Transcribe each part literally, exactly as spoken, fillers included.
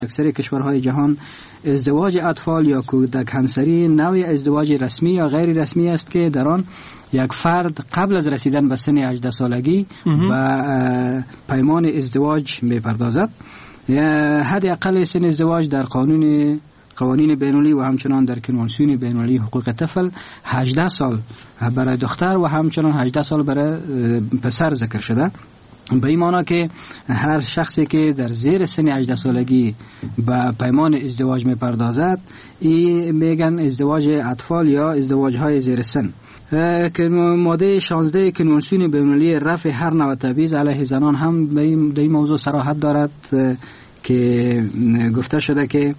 اکثر کشورهای جهان ازدواج اطفال یا کودک همسری نوعی ازدواج رسمی یا غیر رسمی است که در آن یک فرد قبل از رسیدن به سن هجده سالگی و پیمان ازدواج می‌پردازد. حد اقل سن ازدواج در قانون قوانین بین‌المللی و همچنان در کنوانسیون بین‌المللی حقوق طفل هجده سال برای دختر و همچنان هجده سال برای پسر ذکر شده. به این معنی که هر شخصی که در زیر سن هجده سالگی به پیمان ازدواج می‌پردازد این میگن ازدواج اطفال یا ازدواج های زیر سن. که ماده شانزده کنوانسیون بین‌المللی رفع هر نوع تبعیض علیه زنان هم به این موضوع صراحت دارد که گفته شده که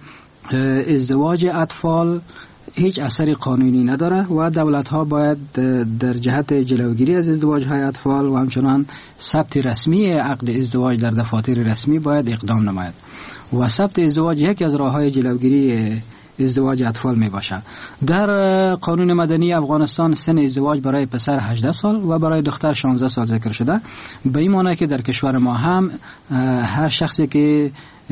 ازدواج اطفال هیچ اثری قانونی نداره و دولت ها باید در جهت جلوگیری از ازدواج های اطفال و همچنان ثبت رسمی عقد ازدواج در دفاتر رسمی باید اقدام نماید و ثبت ازدواج یکی از راه های جلوگیری ازدواج اطفال می باشه. در قانون مدنی افغانستان سن ازدواج برای پسر هجده سال و برای دختر شانزده سال ذکر شده. به این معنی که در کشور ما هم هر شخصی که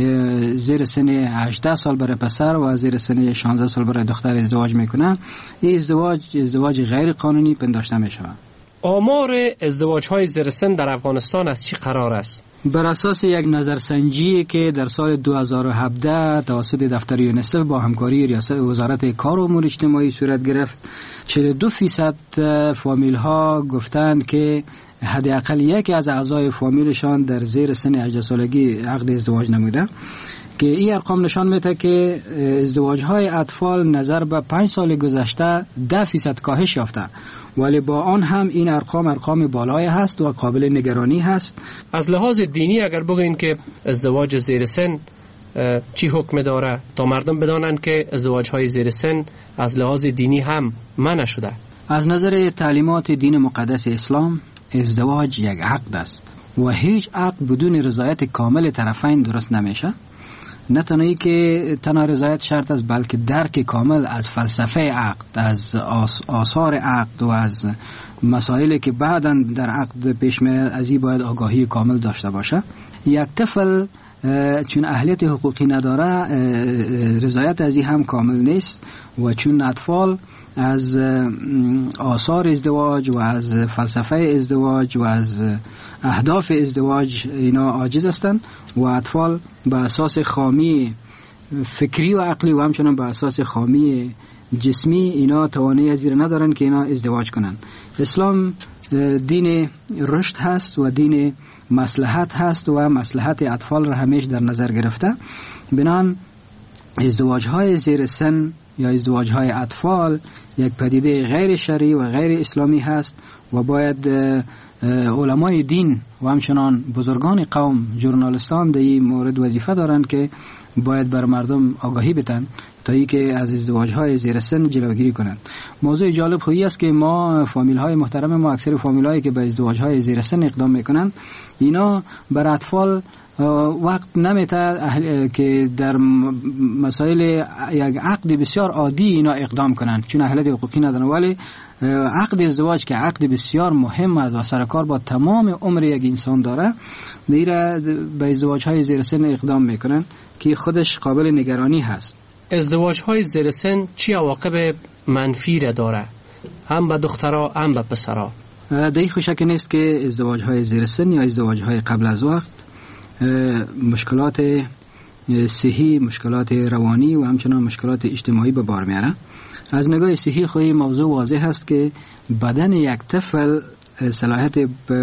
زیر سن هجده سال برای پسر و زیر سن شانزده سال برای دختر ازدواج میکنه، این ازدواج ازدواج غیر قانونی پنداشته می شود. آمار ازدواج های زیر سن در افغانستان از چی قرار است؟ بر اساس یک نظرسنجی که در سال دو هزار و هفده توسط دفتر یونیسف با همکاری ریاست وزارت کار و امور اجتماعی صورت گرفت، چهل و دو درصد فامیل ها گفتند که حداقل یکی از اعضای فامیلشان در زیر سن هجده سالگی عقد ازدواج نموده، که این ارقام نشان میده که ازدواج های اطفال نظر به پنج سال گذشته ده درصد کاهش یافته، ولی با آن هم این ارقام ارقام بالایی هست و قابل نگرانی هست. از لحاظ دینی اگر بگوییم که ازدواج زیر سن چی حکم داره تا مردم بدانند که ازدواج های زیر سن از لحاظ دینی هم منع شده؟ از نظر تعلیمات دین مقدس اسلام ازدواج یک عقد است و هیچ عقد بدون رضایت کامل طرفین درست نمیشه. نه تنهایی که تنها رضایت شرط است، بلکه درک کامل از فلسفه عقد، از آثار عقد و از مسائلی که بعداً در عقد پیش میاد از این باید آگاهی کامل داشته باشه. یک طفل چون اهلیت حقوقی نداره رضایت از این هم کامل نیست و چون اطفال از آثار ازدواج و از فلسفه ازدواج و از اهداف ازدواج اینا عاجز هستند و اطفال به اساس خامی فکری و عقلی و همچنان به اساس خامی جسمی اینا توانایی از این ندارن که اینا ازدواج کنن. اسلام دین رشد هست و دین مصلحت هست و مصلحت اطفال را همیشه در نظر گرفته. بنان ازدواج های زیر سن یا ازدواج های اطفال یک پدیده غیر شرعی و غیر اسلامی هست و باید علمای دین و همچنان بزرگان قوم، ژورنالیستان در این مورد وظیفه دارند که باید بر مردم آگاهی بدن تا ای که از ازدواج های زیر سن جلوگیری کنند. موضوع جالب خویی است که ما فامیل های محترم ما اکثر فامیل هایی که به ازدواج های زیر سن اقدام میکنند اینا بر اطفال وقت نمیته که در مسائل یک عقد بسیار عادی اینا اقدام کنند چون اهلیت حقوقی ندارن، ولی عقد ازدواج که عقد بسیار مهم است و سرکار با تمام عمر یک انسان داره دیره به ازدواج های زیر سن اقدام میکنن که خودش قابل نگرانی هست. ازدواج های زیر سن چی عواقب منفی را داره هم به دخترها هم به پسرها؟ دیگه خوشک نیست که ازدواج های زیر سن یا ازدواج های قبل از وقت مشکلات صحی، مشکلات روانی و همچنان مشکلات اجتماعی به بار میاره. از نگاه صحی خواهی موضوع واضح است که بدن یک طفل صلاحیت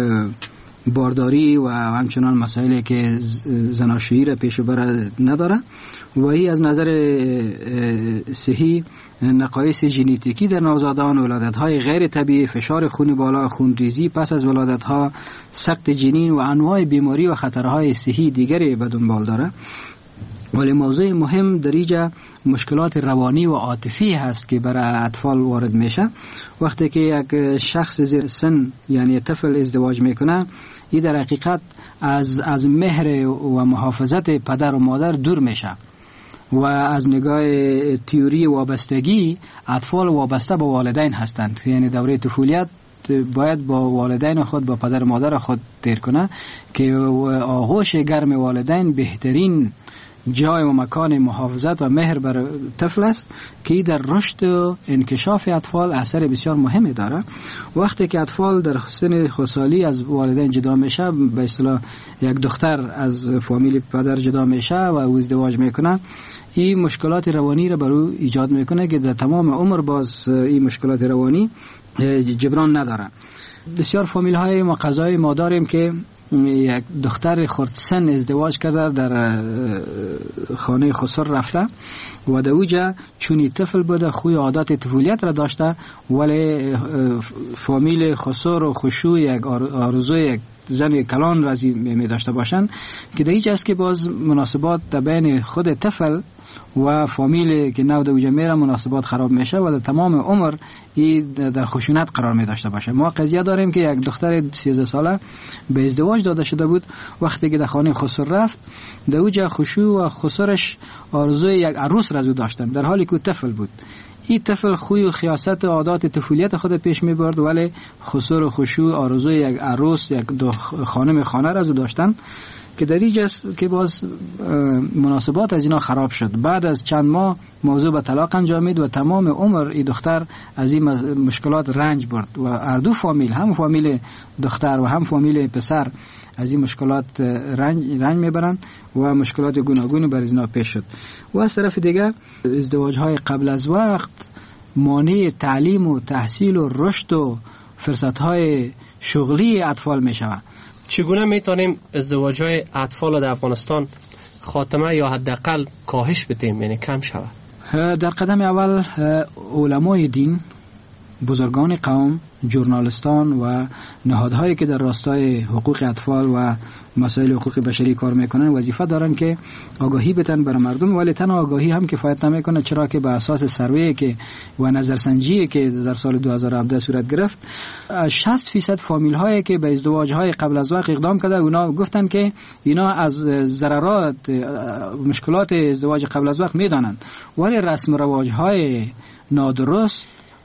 بارداری و همچنان مسائلی که زناشویی را پیش بر نداره و این از نظر صحی نقایص ژنتیکی در نوزادان، ولادت‌های غیر طبیعی، فشار خون بالا، خونریزی پس از ولادت‌ها، سقط جنین و انواع بیماری و خطرهای صحی دیگری به دنبال داره. ولی موضوع مهم در اینجا مشکلات روانی و عاطفی هست که برای اطفال وارد میشه. وقتی که یک شخص زیر سن یعنی طفل ازدواج میکنه این در حقیقت از از مهر و محافظت پدر و مادر دور میشه و از نگاه تئوری وابستگی اطفال وابسته به والدین هستند، یعنی دوره طفولیت باید با والدین خود با پدر و مادر خود تیر کنه که آغوش گرم والدین بهترین جای و مکان محافظت و مهر بر طفل است که در رشد و انکشاف اطفال اثر بسیار مهمی داره. وقتی که اطفال در سن خردسالی از والدین جدا میشه، به اصطلاح یک دختر از فامیل پدر جدا میشه و او ازدواج میکنه، این مشکلات روانی را بر او ایجاد میکنه که در تمام عمر باز این مشکلات روانی جبران نداره. بسیار فامیل های ما قضای ما داریم که یک دختر خردسن ازدواج کرده، در خانه خسر رفته و در اوجا چونی طفل بوده، خوی عادات طفولیت را داشته، ولی فامیل خسر و خشوع یک آرزوی یک زن کلان رازی می داشته باشند که در اینجاست که باز مناسبات در بین خود طفل و فامیل که نو در اوجا میره مناسبات خراب میشه و در تمام عمر ای در خشونت قرار می داشته باشه. ما قضیه داریم که یک دختر سیزده ساله به ازدواج داده شده بود، وقتی که در خانه خسر رفت در اوجا خشوع و خسرش آرزوی یک عروس رازو داشتن، در حالی که طفل بود. این طفل خوی و خیاست و عادات طفولیت خود پیش می برد، ولی خسر و خشوع آرزوی یک عروس یک دو خانم خانه رازو داشتن که در اینجاست که باز مناسبات از اینا خراب شد. بعد از چند ماه موضوع به طلاق انجامید و تمام عمر این دختر از این مشکلات رنج برد و هر دو فامیل، هم فامیل دختر و هم فامیل پسر، از این مشکلات رنج رنج میبرن و مشکلات گوناگونی بر اینا پیش شد. و از طرف دیگه ازدواج های قبل از وقت مانع تعلیم و تحصیل و رشد و فرصت های شغلی اطفال میشود. چگونه میتونیم ازدواج های اطفال در افغانستان خاتمه یا حداقل کاهش بدیم، یعنی کم شود؟ در قدم اول علمای دین، بزرگان قوم، ژورنالیستان و نهادهایی که در راستای حقوق اطفال و مسائل حقوق بشری کار میکنن وظیفه دارن که آگاهی بدن برای مردم، ولی تنها آگاهی هم کفایت نمیکنه، چرا که به اساس سروی که و نظرسنجی که در سال دو هزار و هفده صورت گرفت، شصت فیصد فامیل هایی که به ازدواج های قبل از وقت اقدام کرده اونا گفتن که اینا از ضررات مشکلات ازدواج قبل از وقت میدانن، ولی رسم رواج های نادرست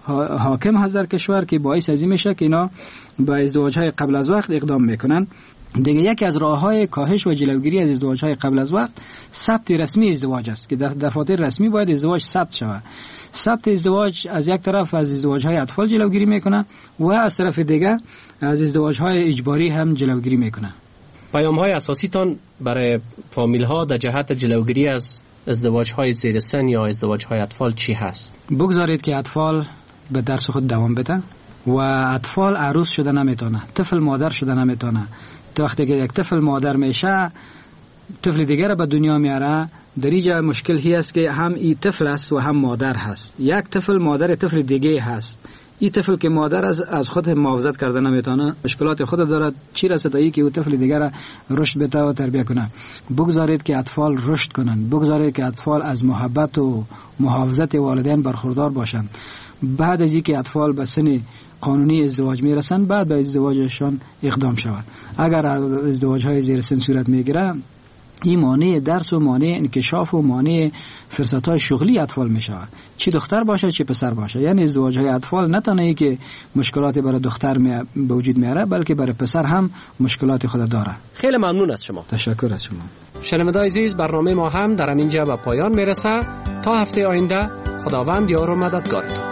حاکم هست در کشور که باعث ازی میشه که اینا با ازدواج‌های قبل از وقت اقدام میکنن. دیگه یکی از راه‌های کاهش و جلوگیری از ازدواج‌های قبل از وقت ثبت رسمی ازدواج است که در دفاتر رسمی باید ازدواج ثبت شود. ثبت ازدواج از یک طرف از ازدواج‌های اطفال جلوگیری میکنه و از طرف دیگه از ازدواج‌های اجباری هم جلوگیری میکنه. پیام‌های اساسی تان برای فامیل‌ها در جهت جلوگیری از ازدواج‌های زیر سن یا ازدواج‌های اطفال چی هست؟ بگذارید که اطفال به درس خود دوام بده و اطفال عروس شده نمیتونه، طفل مادر شده نمیتونه. تا وقتی که یک طفل مادر میشه طفل دیگر را به دنیا میاره، در اینجا مشکل هی است که هم این طفل است و هم مادر هست. یک طفل مادر طفل دیگه هست. این طفل که مادر از از خود محافظت کرده نمیتونه، مشکلات خود داره، چی رسه تا ای که او طفل دیگر را رشد بده و تربیت کنه. بگذارید که اطفال رشد کنن، بگذارید که اطفال از محبت و محافظت والدین برخوردار باشند. بعد از اینکه اطفال به سن قانونی ازدواج میرسن، بعد به ازدواجشان اقدام شود. اگر ازدواج های زیر سن صورت میگیره، این مانع درس و مانع انکشاف و مانع فرصت های شغلی اطفال میشود، چی دختر باشه چی پسر باشه. یعنی ازدواج های اطفال نه تنها ای که مشکلات برای دختر به وجود میاره، بلکه برای پسر هم مشکلات خود داره. خیلی ممنون از شما. تشکر از شما. شنوندگان عزیز، برنامه ما هم در همینجا به پایان میرسه. تا هفته آینده، خداوند یار و مددگارتون.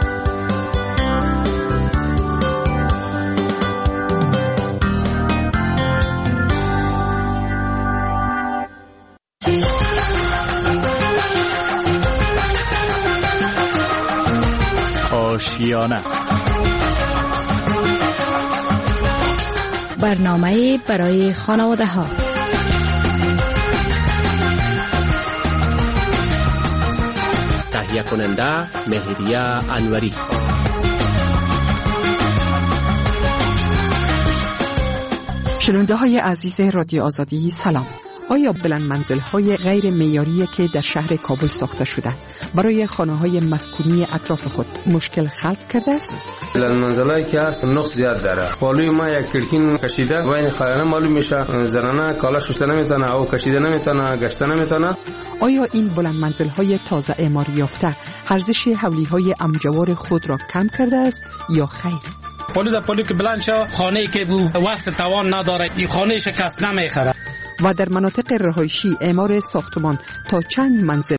آشیانه، برنامه برای خانواده ها. تهیه کننده مهریه انوری. شنونده های عزیز رادیو آزادی سلام. آیا بلند منزل های غیر معیاری که در شهر کابل ساخته شده برای خانه های مسکونی اطراف خود مشکل خلق کرده است؟ بلند منزل هایی که هست نقص زیاد داره. پالوی ما یک کلکین کشیده و این خانه معلوم میشه، زنانه کالا شسته نمیتونه او کشیده نمیتونه گشته نمیتونه. آیا این بلند منزل های تازه اعمار یافته ارزش حولی های امجوار خود را کم کرده است یا خیر؟ پالو در پالو که بلند شد، خانه‌ای که بو واسه توان نداره، این خانه شکست نمیخره. و در مناطق رهایشی اعمار ساختمان تا چند منزل